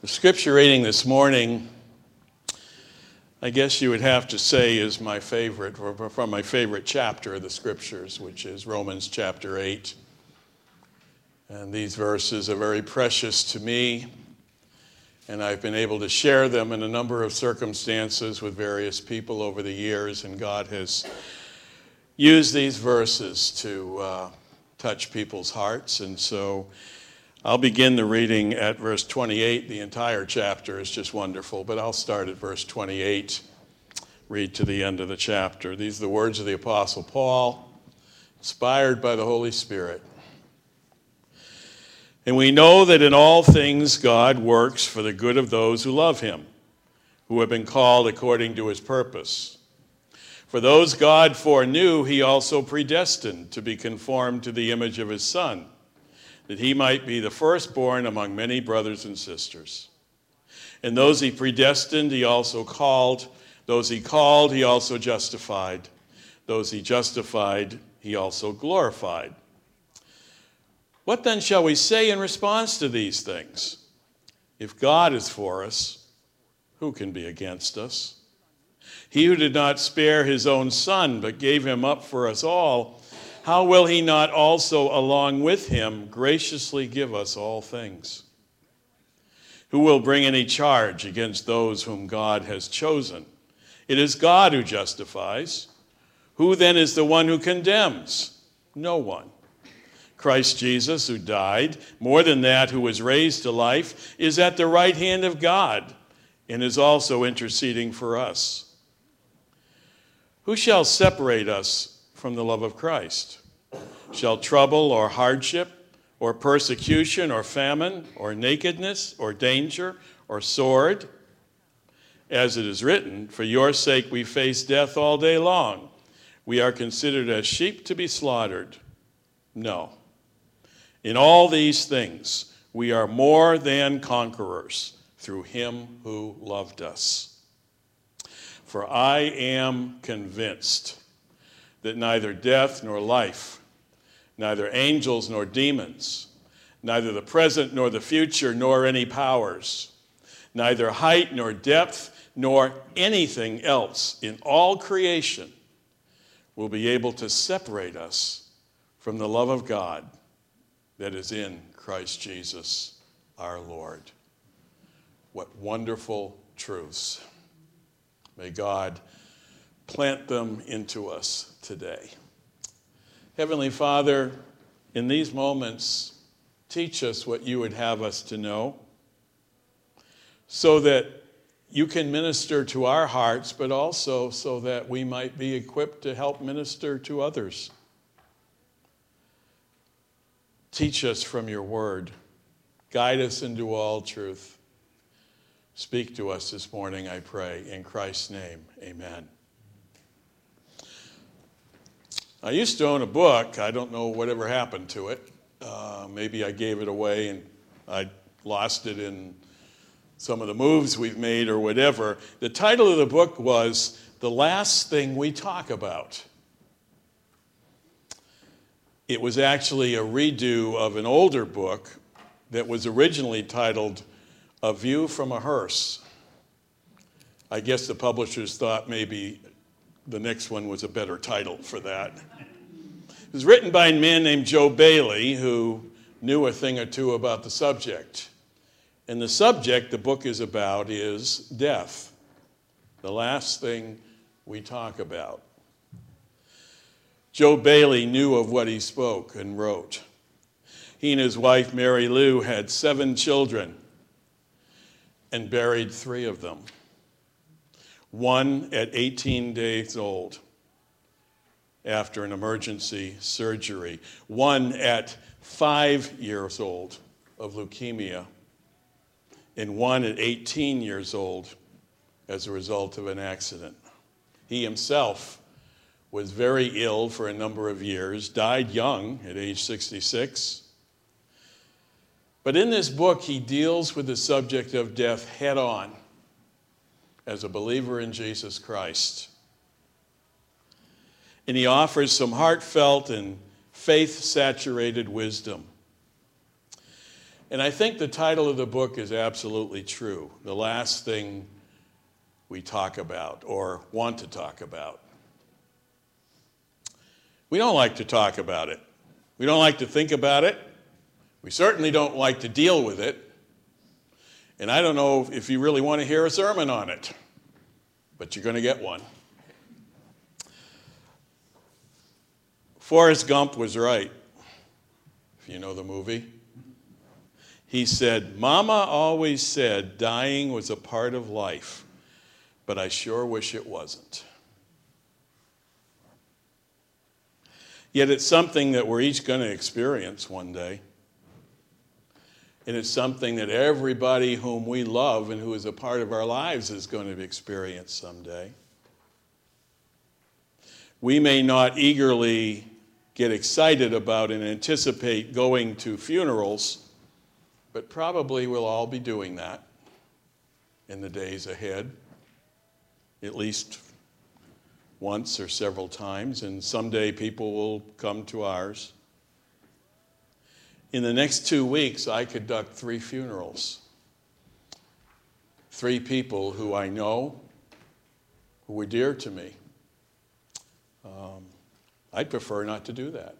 The scripture reading this morning, I guess you would have to say, is my favorite, or from my favorite chapter of the scriptures, which is Romans chapter 8. And these verses are very precious to me, and I've been able to share them in a number of circumstances with various people over the years, and God has used these verses to touch people's hearts. And so I'll begin the reading at verse 28. The entire chapter is just wonderful, but I'll start at verse 28, read to the end of the chapter. These are the words of the Apostle Paul, inspired by the Holy Spirit. And we know that in all things God works for the good of those who love him, who have been called according to his purpose. For those God foreknew, he also predestined to be conformed to the image of his Son, that he might be the firstborn among many brothers and sisters. And those he predestined, he also called. Those he called, he also justified. Those he justified, he also glorified. What then shall we say in response to these things? If God is for us, who can be against us? He who did not spare his own Son, but gave him up for us all, how will he not also, along with him, graciously give us all things? Who will bring any charge against those whom God has chosen? It is God who justifies. Who then is the one who condemns? No one. Christ Jesus, who died, more than that, who was raised to life, is at the right hand of God and is also interceding for us. Who shall separate us from the love of Christ? Shall trouble or hardship or persecution or famine or nakedness or danger or sword? As it is written, for your sake we face death all day long. We are considered as sheep to be slaughtered. No. In all these things we are more than conquerors through him who loved us. For I am convinced that neither death nor life, neither angels nor demons, neither the present nor the future, nor any powers, neither height nor depth, nor anything else in all creation will be able to separate us from the love of God that is in Christ Jesus our Lord. What wonderful truths. May God plant them into us today. Heavenly Father, in these moments, teach us what you would have us to know so that you can minister to our hearts, but also so that we might be equipped to help minister to others. Teach us from your word. Guide us into all truth. Speak to us this morning, I pray. In Christ's name, amen. I used to own a book. I don't know whatever happened to it. Maybe I gave it away and I lost it in some of the moves we've made or whatever. The title of the book was The Last Thing We Talk About. It was actually a redo of an older book that was originally titled A View from a Hearse. I guess the publishers thought maybe the next one was a better title for that. It was written by a man named Joe Bailey, who knew a thing or two about the subject. And the subject the book is about is death, the last thing we talk about. Joe Bailey knew of what he spoke and wrote. He and his wife, Mary Lou, had 7 children and buried 3 of them. One at 18 days old after an emergency surgery. One at 5 years old of leukemia. And one at 18 years old as a result of an accident. He himself was very ill for a number of years, died young at age 66. But in this book, he deals with the subject of death head on as a believer in Jesus Christ. And he offers some heartfelt and faith-saturated wisdom. And I think the title of the book is absolutely true. The last thing we talk about or want to talk about. We don't like to talk about it. We don't like to think about it. We certainly don't like to deal with it. And I don't know if you really want to hear a sermon on it, but you're going to get one. Forrest Gump was right, if you know the movie. He said, "Mama always said dying was a part of life, but I sure wish it wasn't." Yet it's something that we're each going to experience one day. And it's something that everybody whom we love and who is a part of our lives is going to experience someday. We may not eagerly get excited about and anticipate going to funerals, but probably we'll all be doing that in the days ahead, at least once or several times, and someday people will come to ours. In the next 2 weeks, I conduct 3 funerals. 3 people who I know, who were dear to me. I'd prefer not to do that.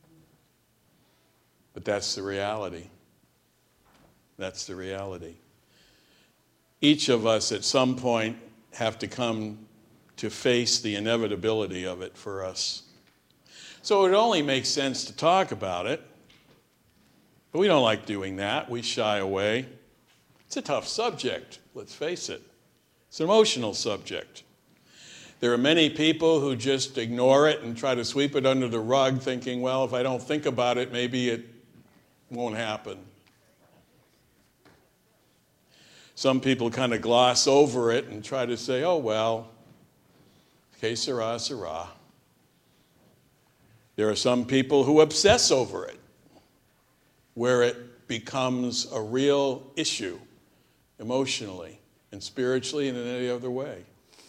But that's the reality. That's the reality. Each of us at some point have to come to face the inevitability of it for us. So it only makes sense to talk about it. But we don't like doing that. We shy away. It's a tough subject, let's face it. It's an emotional subject. There are many people who just ignore it and try to sweep it under the rug, thinking, well, if I don't think about it, maybe it won't happen. Some people kind of gloss over it and try to say, oh, well, que sera, sera. There are some people who obsess over it, where it becomes a real issue emotionally and spiritually and in any other way.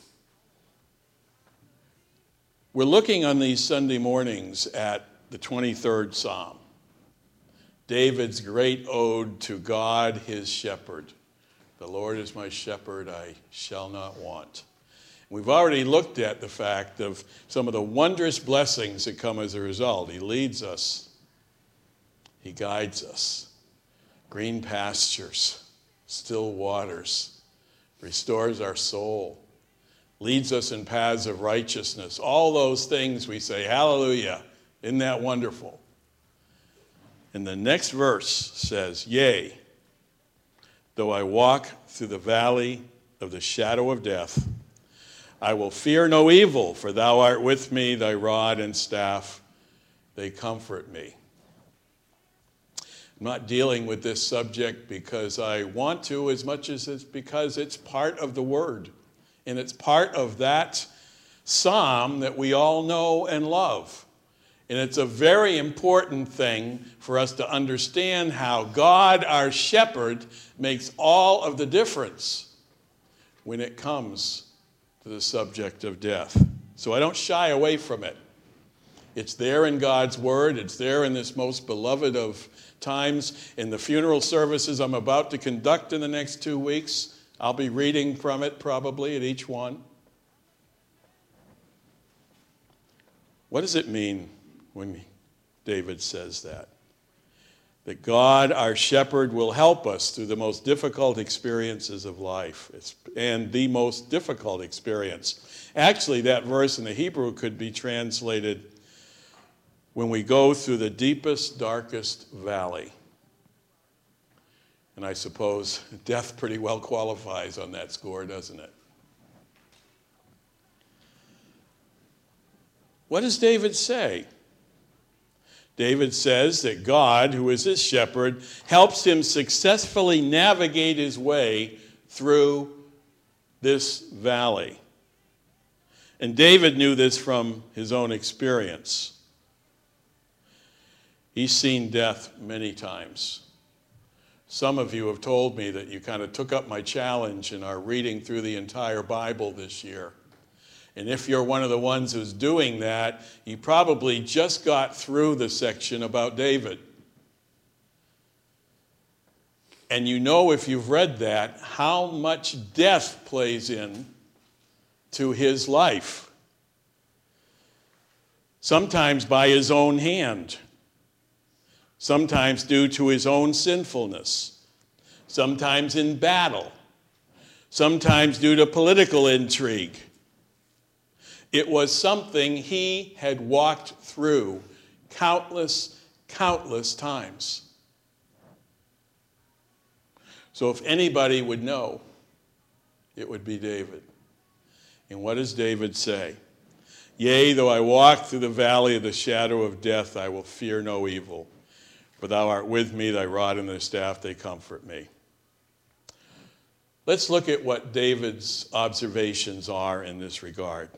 We're looking on these Sunday mornings at the 23rd Psalm, David's great ode to God, his shepherd. The Lord is my shepherd, I shall not want. We've already looked at the fact of some of the wondrous blessings that come as a result. He leads us. He guides us. Green pastures, still waters, restores our soul, leads us in paths of righteousness. All those things we say, hallelujah, isn't that wonderful? And the next verse says, yea, though I walk through the valley of the shadow of death, I will fear no evil, for thou art with me, thy rod and staff, they comfort me. I'm not dealing with this subject because I want to as much as it's because it's part of the Word. And it's part of that psalm that we all know and love. And it's a very important thing for us to understand how God, our shepherd, makes all of the difference when it comes to the subject of death. So I don't shy away from it. It's there in God's Word. It's there in this most beloved of times. In the funeral services I'm about to conduct in the next 2 weeks, I'll be reading from it probably at each one. What does it mean when David says that? That God, our shepherd, will help us through the most difficult experiences of life. And the most difficult experience. Actually, that verse in the Hebrew could be translated, when we go through the deepest, darkest valley. And I suppose death pretty well qualifies on that score, doesn't it? What does David say? David says that God, who is his shepherd, helps him successfully navigate his way through this valley. And David knew this from his own experience. He's seen death many times. Some of you have told me that you kind of took up my challenge and are reading through the entire Bible this year. And if you're one of the ones who's doing that, you probably just got through the section about David. And you know, if you've read that, how much death plays in to his life. Sometimes by his own hand. Sometimes due to his own sinfulness. Sometimes in battle. Sometimes due to political intrigue. It was something he had walked through countless times. So if anybody would know, it would be David. And what does David say? Yea, though I walk through the valley of the shadow of death, I will fear no evil. For thou art with me, thy rod and thy staff, they comfort me. Let's look at what David's observations are in this regard.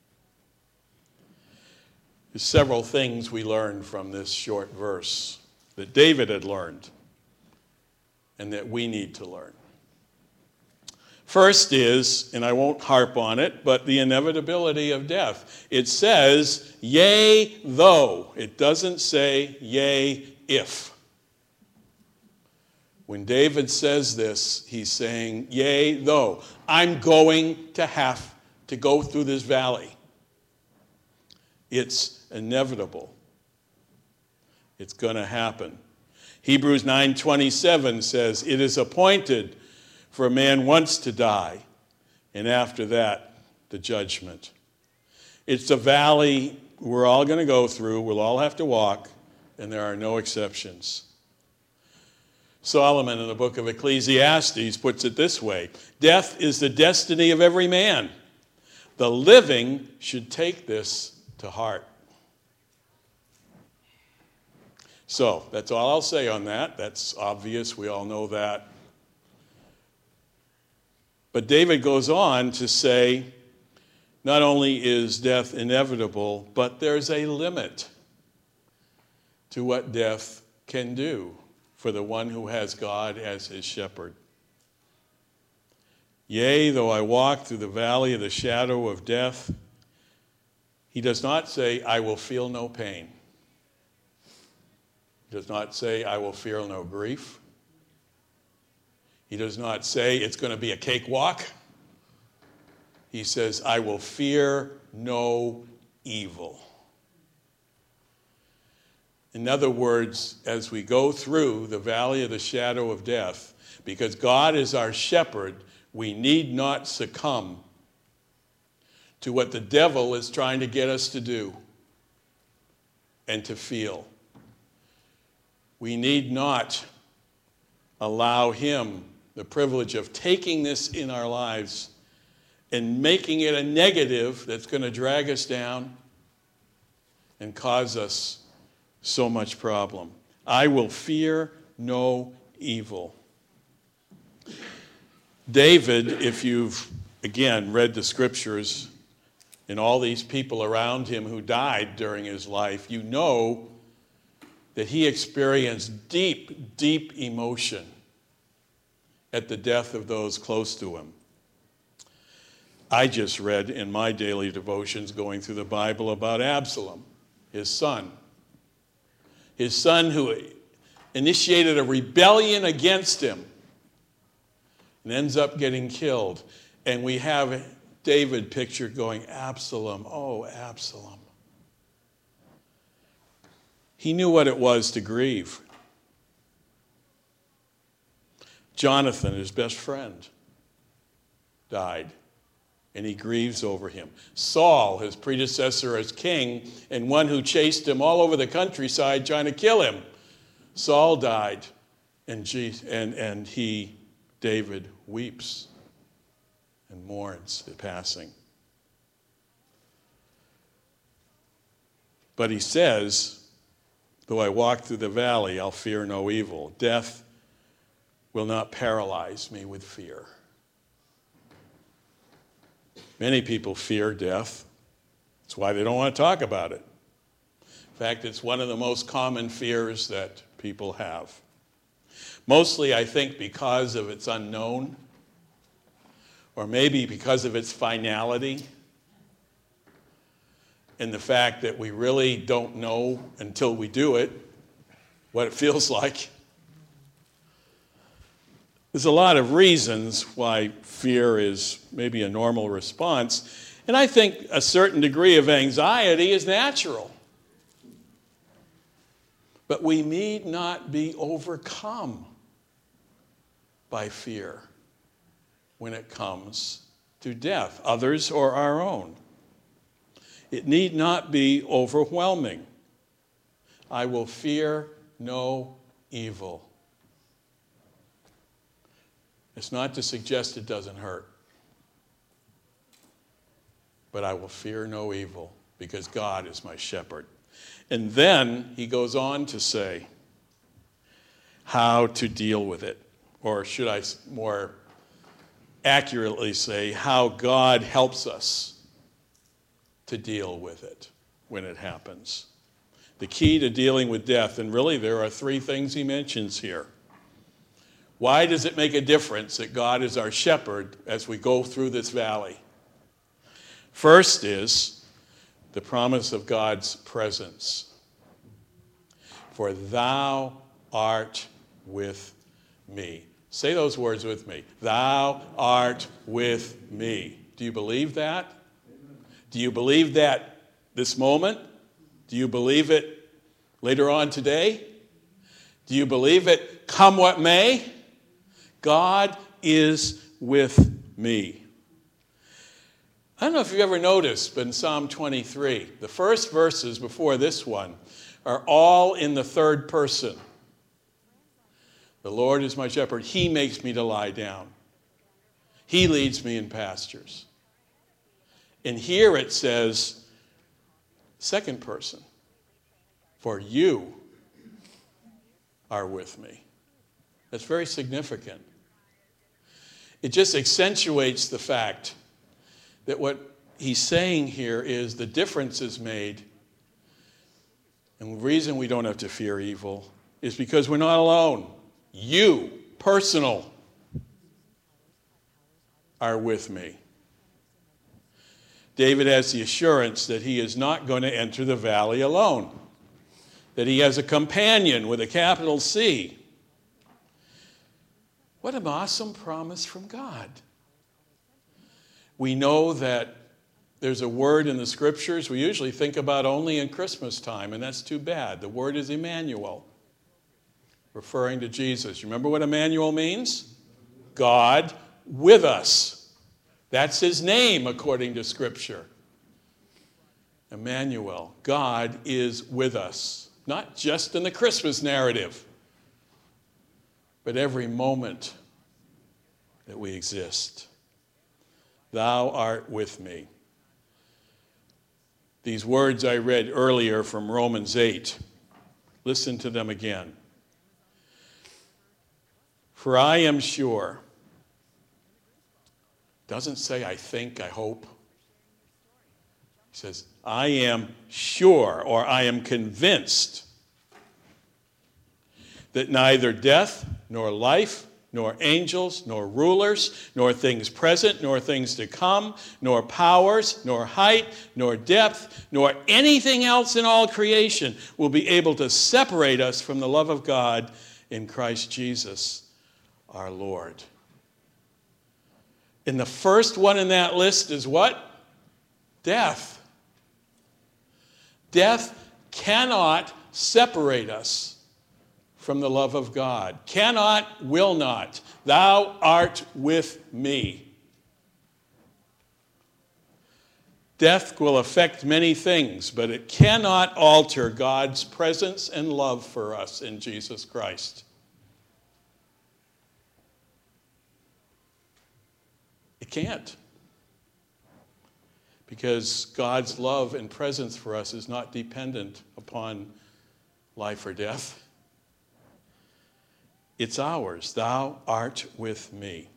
There's several things we learn from this short verse that David had learned and that we need to learn. First is, and I won't harp on it, but the inevitability of death. It says, yea, though. It doesn't say, yea, if. When David says this, he's saying, yea, though. I'm going to have to go through this valley. It's inevitable. It's going to happen. Hebrews 9:27 says, it is appointed for a man once to die, and after that, the judgment. It's a valley we're all going to go through, we'll all have to walk, and there are no exceptions. Solomon in the book of Ecclesiastes puts it this way, death is the destiny of every man. The living should take this to heart. So, that's all I'll say on that. That's obvious. We all know that. But David goes on to say, not only is death inevitable, but there's a limit to what death can do for the one who has God as his shepherd. Yea, though I walk through the valley of the shadow of death, he does not say, I will feel no pain. He does not say, I will feel no grief. He does not say, it's going to be a cakewalk. He says, I will fear no evil. In other words, as we go through the valley of the shadow of death, because God is our shepherd, we need not succumb to what the devil is trying to get us to do and to feel. We need not allow him the privilege of taking this in our lives and making it a negative that's going to drag us down and cause us so much problem. I will fear no evil. David, if you've, again, read the scriptures and all these people around him who died during his life, you know that he experienced deep, deep emotion at the death of those close to him. I just read in my daily devotions going through the Bible about Absalom, his son. His son who initiated a rebellion against him and ends up getting killed. And we have David pictured going, Absalom, oh, Absalom. He knew what it was to grieve. Jonathan, his best friend, died, and he grieves over him. Saul, his predecessor as king, and one who chased him all over the countryside trying to kill him. Saul died, and he, David, weeps and mourns the passing. But he says, though I walk through the valley, I'll fear no evil. Death will not paralyze me with fear. Many people fear death. That's why they don't want to talk about it. In fact, it's one of the most common fears that people have. Mostly, I think, because of its unknown, or maybe because of its finality, and the fact that we really don't know until we do it what it feels like. There's a lot of reasons why fear is maybe a normal response, and I think a certain degree of anxiety is natural. But we need not be overcome by fear when it comes to death, others or our own. It need not be overwhelming. I will fear no evil. It's not to suggest it doesn't hurt. But I will fear no evil because God is my shepherd. And then he goes on to say how to deal with it. Or should I more accurately say how God helps us to deal with it when it happens. The key to dealing with death, and really there are three things he mentions here. Why does it make a difference that God is our shepherd as we go through this valley? First is the promise of God's presence. For thou art with me. Say those words with me. Thou art with me. Do you believe that? Do you believe that this moment? Do you believe it later on today? Do you believe it come what may? God is with me. I don't know if you've ever noticed, but in Psalm 23, the first verses before this one are all in the third person. The Lord is my shepherd. He makes me to lie down. He leads me in pastures. And here it says, second person, for you are with me. That's very significant. It just accentuates the fact that what he's saying here is the difference is made. And the reason we don't have to fear evil is because we're not alone. You, personal, are with me. David has the assurance that he is not going to enter the valley alone, that he has a companion with a capital C. What an awesome promise from God. We know that there's a word in the scriptures we usually think about only in Christmas time, and that's too bad. The word is Emmanuel, referring to Jesus. You remember what Emmanuel means? God with us. That's his name according to Scripture. Emmanuel, God is with us. Not just in the Christmas narrative, but every moment that we exist. Thou art with me. These words I read earlier from Romans 8. Listen to them again. For I am sure. Doesn't say I think, I hope. He says, I am sure, or I am convinced that neither death, nor life, nor angels, nor rulers, nor things present, nor things to come, nor powers, nor height, nor depth, nor anything else in all creation will be able to separate us from the love of God in Christ Jesus, our Lord. And the first one in that list is what? Death. Death cannot separate us from the love of God. Cannot, will not. Thou art with me. Death will affect many things, but it cannot alter God's presence and love for us in Jesus Christ. It can't. Because God's love and presence for us is not dependent upon life or death. It's ours. Thou art with me.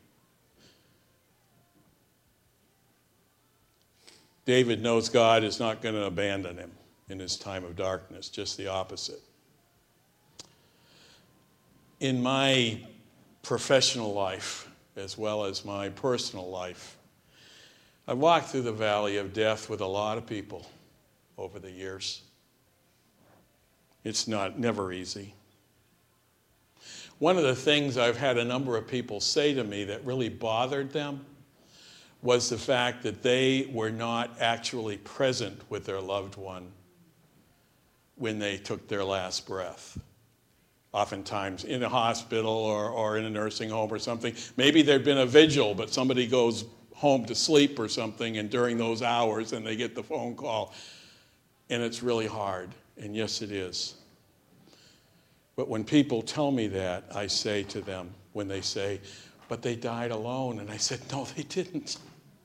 David knows God is not going to abandon him in his time of darkness, just the opposite. In my professional life, as well as my personal life, I walked through the valley of death with a lot of people over the years. It's never easy. One of the things I've had a number of people say to me that really bothered them was the fact that they were not actually present with their loved one when they took their last breath. Oftentimes in a hospital or in a nursing home or something. Maybe there'd been a vigil, but somebody goes home to sleep or something, and during those hours, and they get the phone call, and it's really hard. And yes, it is. But when people tell me that, I say to them, when they say, but they died alone, and I said, no, they didn't.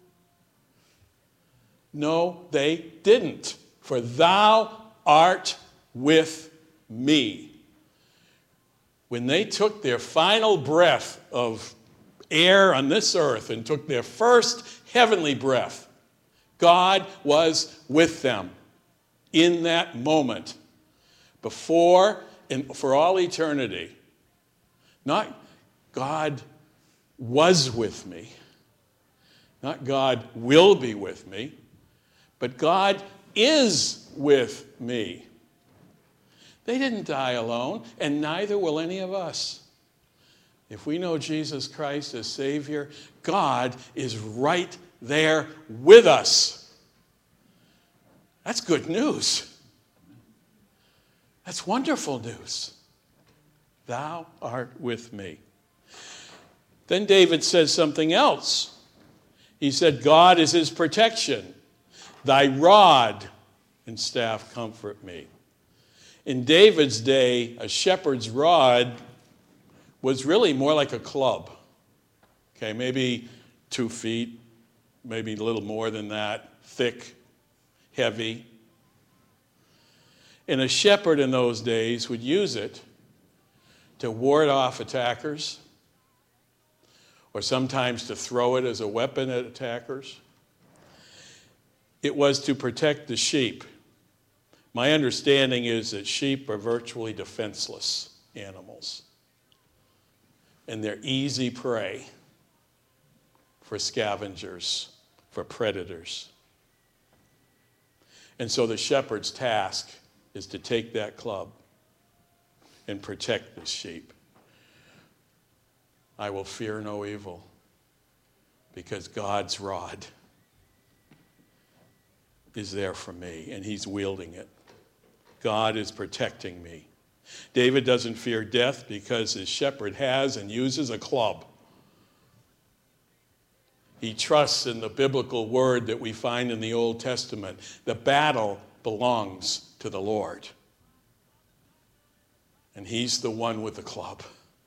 No, they didn't. For thou art with me. When they took their final breath of air on this earth and took their first heavenly breath, God was with them in that moment, before and for all eternity. Not God was with me, not God will be with me, but God is with me. They didn't die alone, and neither will any of us. If we know Jesus Christ as Savior, God is right there with us. That's good news. That's wonderful news. Thou art with me. Then David says something else. He said, God is his protection. Thy rod and staff comfort me. In David's day, a shepherd's rod was really more like a club. Okay, maybe 2 feet, maybe a little more than that, thick, heavy. And a shepherd in those days would use it to ward off attackers, or sometimes to throw it as a weapon at attackers. It was to protect the sheep. My understanding is that sheep are virtually defenseless animals, and they're easy prey for scavengers, for predators. And so the shepherd's task is to take that club and protect the sheep. I will fear no evil, because God's rod is there for me, and he's wielding it. God is protecting me. David doesn't fear death because his shepherd has and uses a club. He trusts in the biblical word that we find in the Old Testament. The battle belongs to the Lord. And he's the one with the club.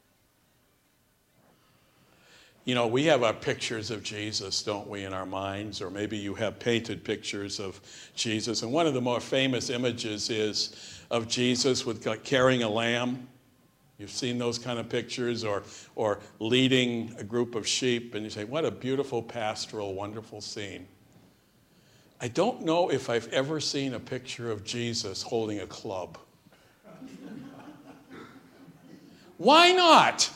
You know, we have our pictures of Jesus, don't we, in our minds? Or maybe you have painted pictures of Jesus. And one of the more famous images is of Jesus with carrying a lamb. You've seen those kind of pictures, or leading a group of sheep. And you say, what a beautiful, pastoral, wonderful scene. I don't know if I've ever seen a picture of Jesus holding a club. Why not?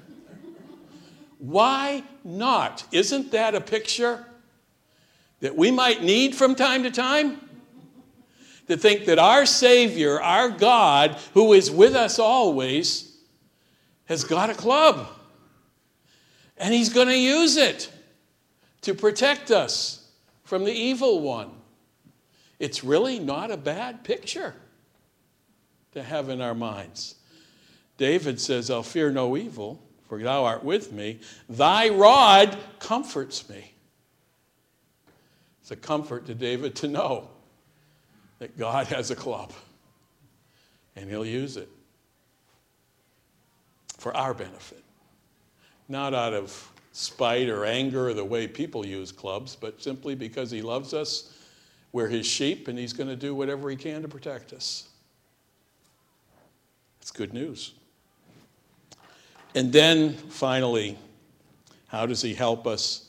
Why not? Isn't that a picture that we might need from time to time? To think that our Savior, our God, who is with us always, has got a club. And he's going to use it to protect us from the evil one. It's really not a bad picture to have in our minds. David says, I'll fear no evil, for thou art with me. Thy rod comforts me. It's a comfort to David to know that God has a club, and he'll use it for our benefit. Not out of spite or anger or the way people use clubs, but simply because he loves us. We're his sheep, and he's going to do whatever he can to protect us. It's good news. And then, finally, how does he help us?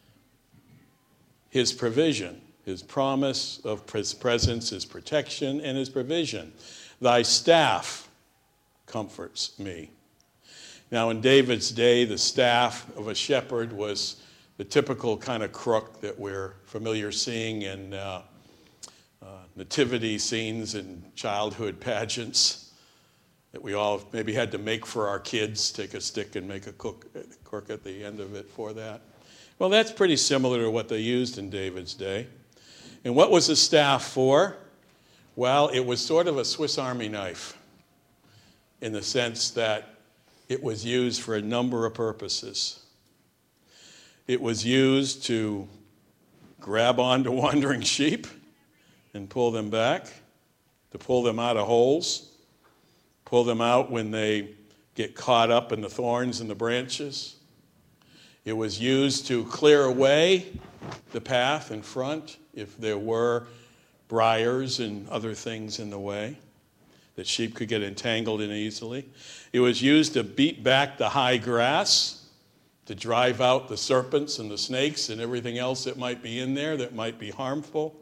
His provision, his promise of his presence, his protection, and his provision. Thy staff comforts me. Now, in David's day, the staff of a shepherd was the typical kind of crook that we're familiar seeing in nativity scenes and childhood pageants. that we all maybe had to make for our kids, take a stick and make a cork at the end of it for that. Well, that's pretty similar to what they used in David's day. And what was the staff for? Well, it was sort of a Swiss Army knife in the sense that it was used for a number of purposes. It was used to grab onto wandering sheep and pull them back, to pull them out of holes, pull them out when they get caught up in the thorns and the branches. It was used to clear away the path in front if there were briars and other things in the way that sheep could get entangled in easily. It was used to beat back the high grass, to drive out the serpents and the snakes and everything else that might be in there that might be harmful.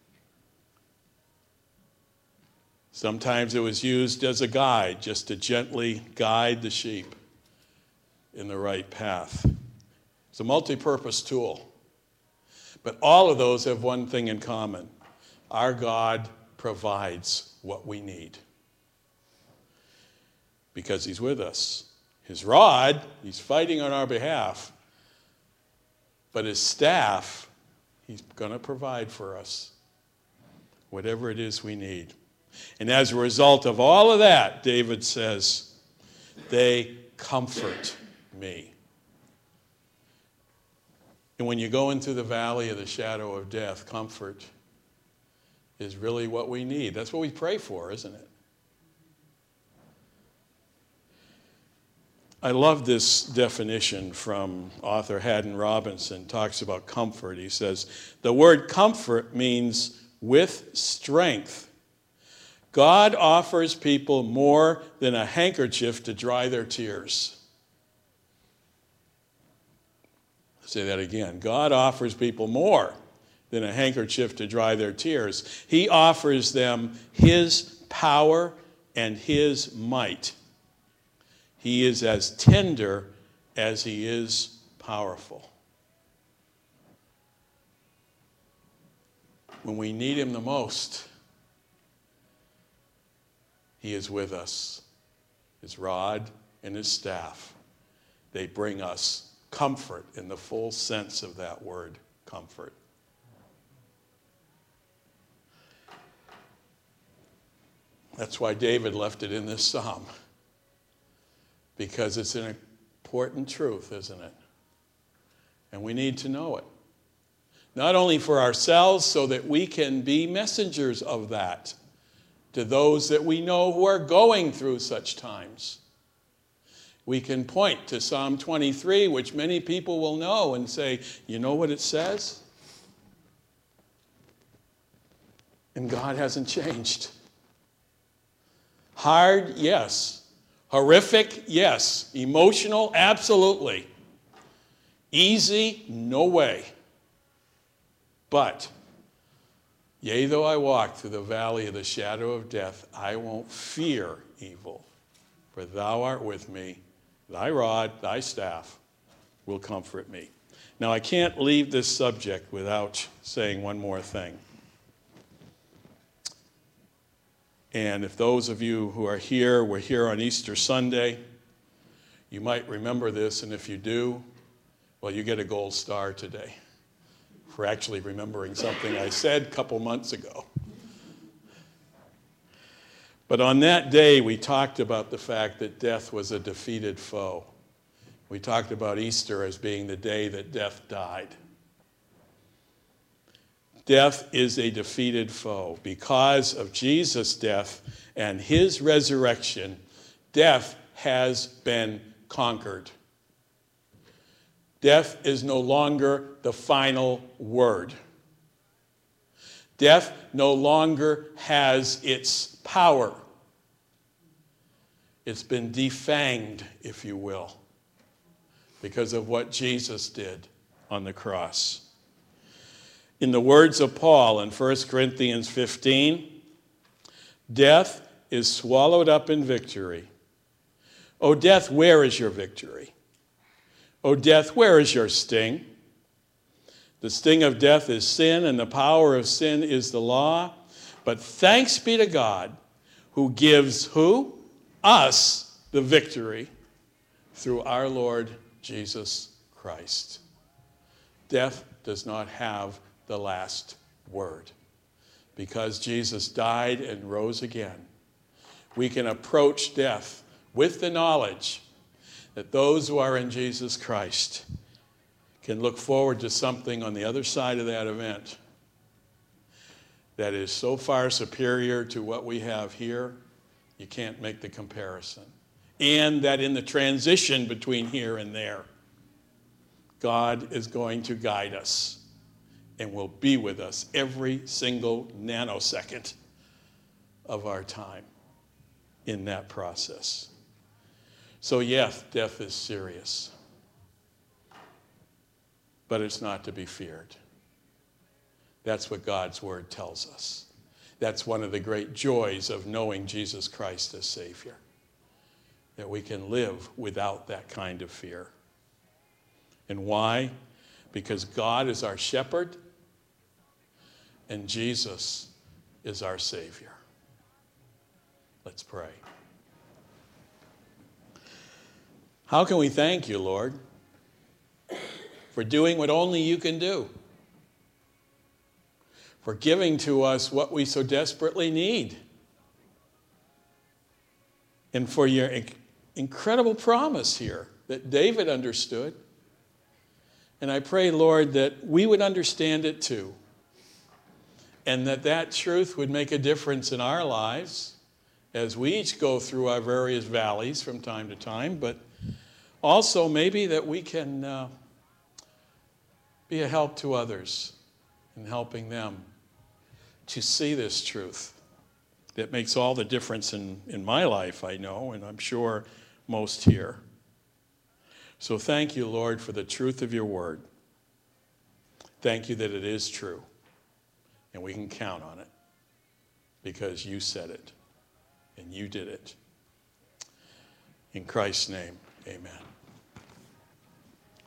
Sometimes it was used as a guide, just to gently guide the sheep in the right path. It's a multi-purpose tool. But all of those have one thing in common. Our God provides what we need because he's with us. His rod, he's fighting on our behalf. But his staff, he's going to provide for us whatever it is we need. And as a result of all of that, David says, they comfort me. And when you go into the valley of the shadow of death, comfort is really what we need. That's what we pray for, isn't it? I love this definition from author Haddon Robinson. Talks about comfort. He says, the word comfort means with strength. God offers people more than a handkerchief to dry their tears. I'll say that again. God offers people more than a handkerchief to dry their tears. He offers them his power and his might. He is as tender as he is powerful. When we need him the most, he is with us. His rod and his staff, they bring us comfort in the full sense of that word, comfort. That's why David left it in this psalm, because it's an important truth, isn't it? And we need to know it. Not only for ourselves, so that we can be messengers of that to those that we know who are going through such times. We can point to Psalm 23, which many people will know, and say, you know what it says? And God hasn't changed. Hard, yes. Horrific, yes. Emotional, absolutely. Easy, no way. But, yea, though I walk through the valley of the shadow of death, I won't fear evil, for thou art with me. Thy rod, thy staff will comfort me. Now, I can't leave this subject without saying one more thing. And if those of you who are here were here on Easter Sunday, you might remember this, and if you do, well, you get a gold star today for actually remembering something I said a couple months ago. But on that day, we talked about the fact that death was a defeated foe. We talked about Easter as being the day that death died. Death is a defeated foe. Because of Jesus' death and his resurrection, death has been conquered. Death is no longer the final word. Death no longer has its power. It's been defanged, if you will, because of what Jesus did on the cross. In the words of Paul in 1 Corinthians 15, death is swallowed up in victory. O death, where is your victory? O death, where is your sting? The sting of death is sin, and the power of sin is the law. But thanks be to God, who gives who? us the victory through our Lord Jesus Christ. Death does not have the last word. Because Jesus died and rose again, we can approach death with the knowledge that those who are in Jesus Christ can look forward to something on the other side of that event that is so far superior to what we have here, you can't make the comparison. And that in the transition between here and there, God is going to guide us and will be with us every single nanosecond of our time in that process. So yes, death is serious, but it's not to be feared. That's what God's word tells us. That's one of the great joys of knowing Jesus Christ as Savior, that we can live without that kind of fear. And why? Because God is our shepherd and Jesus is our Savior. Let's pray. How can we thank you, Lord, for doing what only you can do? For giving to us what we so desperately need. And for your incredible promise here that David understood. And I pray, Lord, that we would understand it too. And that truth would make a difference in our lives as we each go through our various valleys from time to time. But also maybe that we can be a help to others in helping them to see this truth that makes all the difference in my life, I know, and I'm sure most here. So thank you, Lord, for the truth of your word. Thank you that it is true, and we can count on it because you said it, and you did it. In Christ's name, amen.